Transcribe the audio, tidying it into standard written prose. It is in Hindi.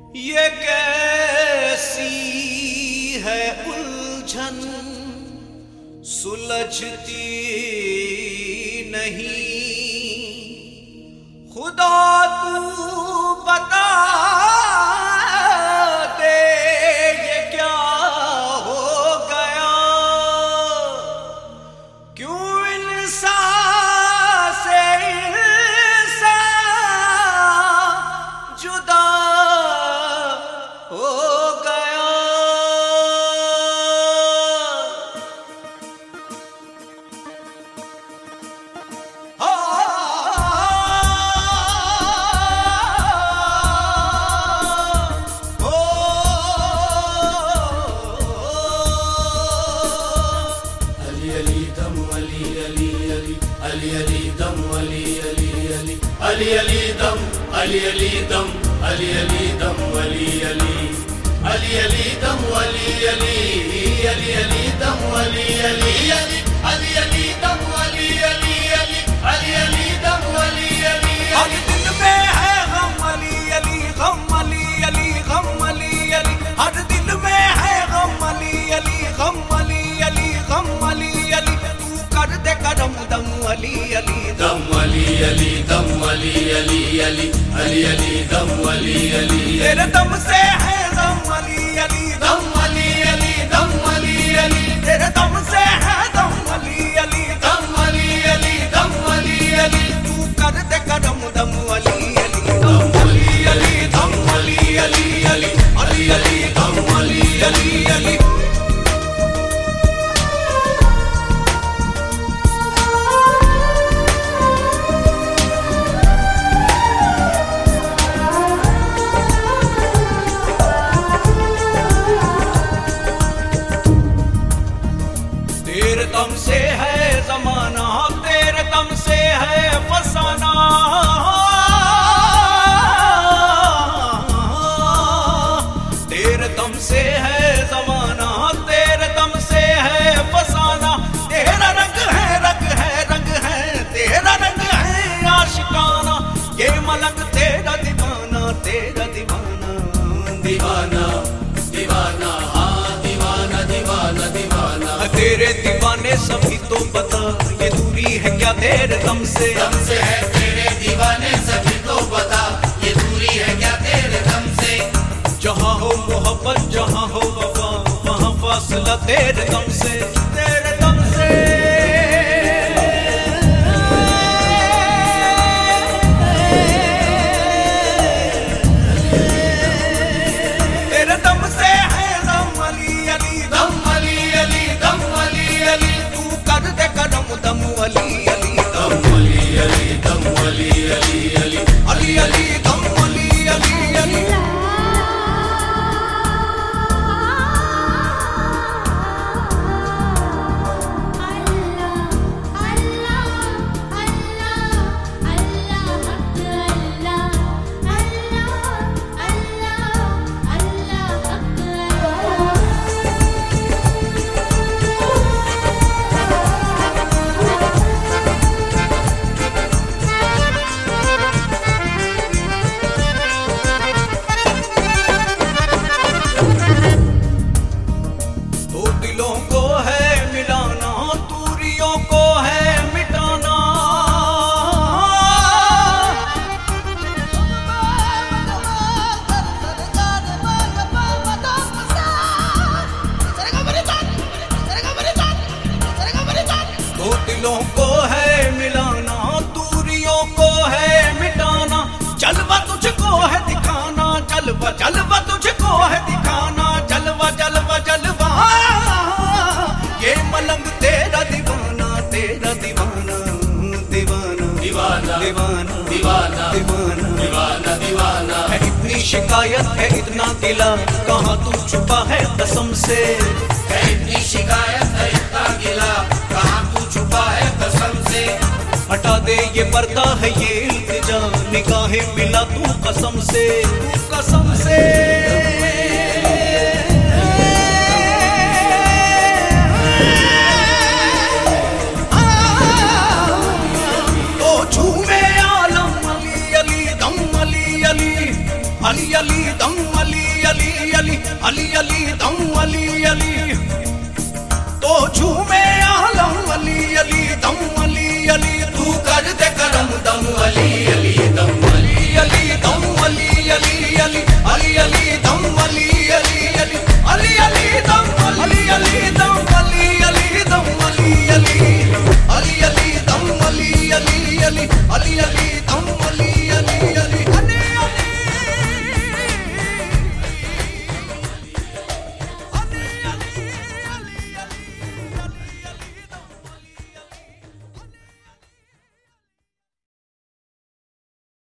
ये कैसी है उलझन सुलझती नहीं, खुदा तू बता दे ये क्या हो गया, क्यों इंसान से इंसान जुदा हो गया। Ali Ali dam, Ali Ali dam, Ali Ali dam, Ali Ali, Ali Ali dam, Ali Ali, Ali Ali dam, Ali Ali, Ali Ali dam, Ali Ali, Ali Ali dam, Ali Ali। हर दिल में है गम अली अली, गम अली अली, गम अली अली, हर दिल में है गम अली अली, गम अली अली, गम अली अली, तू कर दे करम दम अली अली, दम अली अली, दम अली अली अली, अली अली दम अली अली। तेरे दम से है दम अली अली, दम अली अली, दम अली अली, तेरे दम से है दम अली अली, दम अली अली, दम अली अली, तू कर दे करम दम अली अली, दम अली अली, दम अली अली अली, अली अली दम अली अली अली। तेरे दम से है जमाना, तेरे दम से है फसाना, तेरे दम से है जमाना, तेरे दम से है फसाना, तेरा रंग है रंग है रंग है, तेरा रंग है आशिकाना, ये मलंग तेरा दीवाना, तेरा दीवाना दीवाना दीवाना, हाँ दीवाना दीवाना दीवाना। तेरे दीवाने सभी तो बता, ये दूरी है क्या तेरे दम से है तेरे दीवाने सभी तो बता, ये दूरी है क्या तेरे दम से। जहाँ हो मोहब्बत जहाँ हो वफा, वहाँ फासला तेरे दम से, तेरे दम से। तेरे दम से है दम अली अली, दम अली अली, दम अली अली, तू कर दे करम दम अली अली, दम अली अली, दम अली अली अली, अली अली दम अली अली अली। दिलों को है मिलाना, दूरियों को है मिटाना, जलवा तुझको है दिखाना, जलवा जलवा तुझको है दिखाना, जलवा जलवा जलवा, ये मलंग तेरा दीवाना, तेरा दीवाना दीवाना दीवाना दीवाना दीवाना दीवाना दीवाना दीवाना। है इतनी शिकायत है इतना गिला, कहाँ तू छुपा है कसम से, है इतनी शिकायत है इतना गिला, कहाँ तू छुपा है कसम से। हटा दे ये पर्दा है ये इल्तिजा, निगाहें मिला तू कसम से, तू कसम से। अली अली दम अली अली अली अली अली दम अली अली तो झूमे आलम अली अली दम अली अली तू कर दे करम दम अली अली